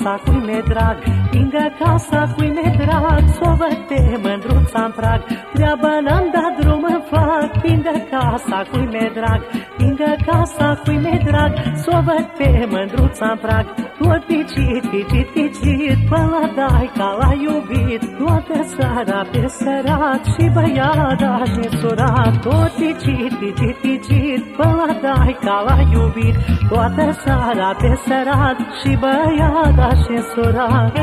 casa cui mi-e drag, lângă casa cui mi-e drag, s-o văd pe mândruța-n prag, treabă n-am dat drum în fac, lângă casa cui mi-e drag, lângă casa cui mi-e drag, s-o văd pe mândruța-n prag, tot ticit, ticit, ticit, până la dai ca la iubit, toată seara pe sărat și băiada și surat, tot ticit, ticit, ticit, până la dai ca la iubit, toată seara pe sărat și băiada și surat.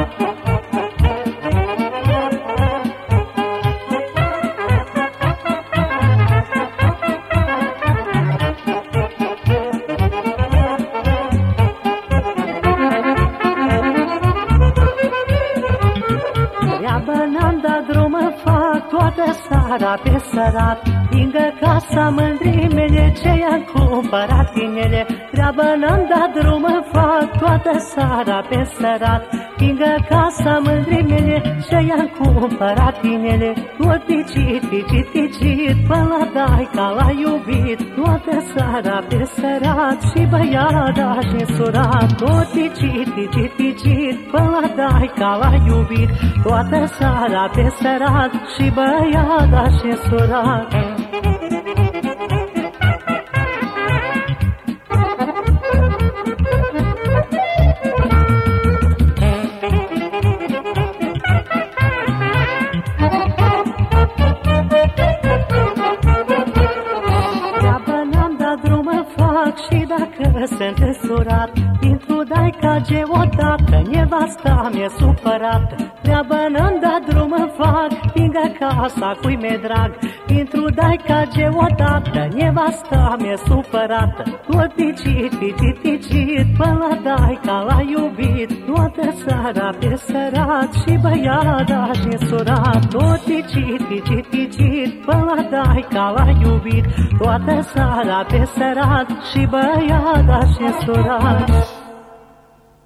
N-am dat drum în fac, toată seara pe sărat, lângă casa mândrii mele, ce i-am cumpărat inele. Treabă n-am dat drum în fac, toată seara pe sărat, lângă casa mândrii mele, ce i-am cumpărat inele. Tot ticit, ticit, ticit, până la dai ca la iubit, toată seara pe sărat și băiada și surat. Tot ticit, ticit, ticit, până la dai ca la iubit, toată seara pe sărat și băiada și surat. Și dacă sunt însurat, intru dai cage odată, nevasta mi-e supărat. Treabă n-am dat drum în fac, lângă casa cui mi-e drag, intru dai cage odată, nevasta mi-e supărat. Tot ticit, ticit, ticit, până la dai ca la iubit, toată seara pe sărat și băiada și surat. Tot ticit, ticit, ticit, până la dai ca la iubit, toată seara pe sărat și băiada și surat.